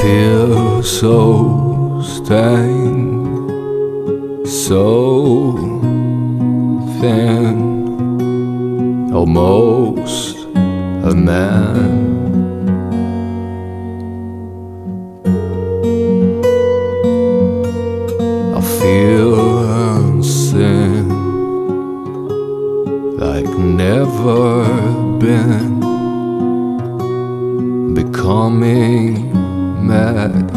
feel so stained, so thin, almost a man. I feel unseen, like never been, becoming mad.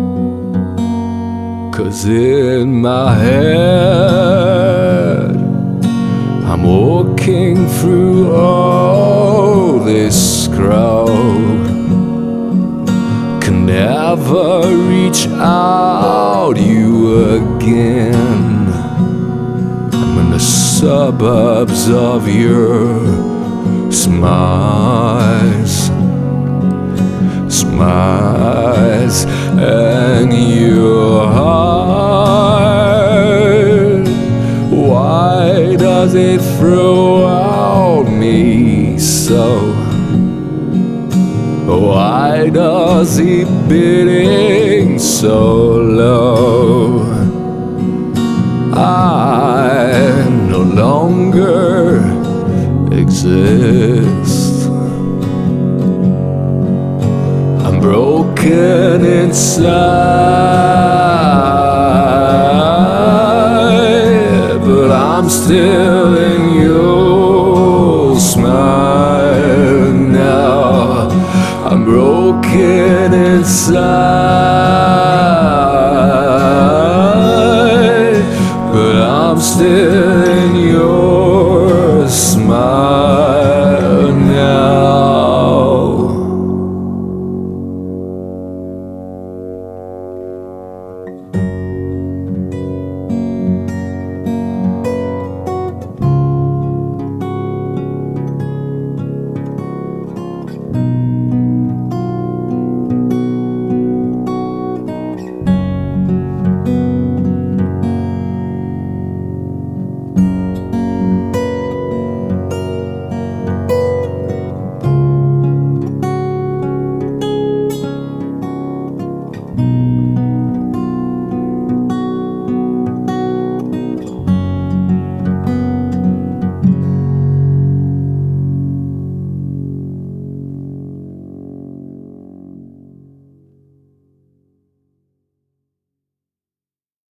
'Cause in my head I'm walking through all this crowd, can never reach out you again. I'm in the suburbs of your smiles, smiles, and your heart. Why does it throw out me so? Why does it beating so low? I no longer exist. I'm broken inside, but I'm still in your smile now. I'm broken inside, but I'm still in your smile.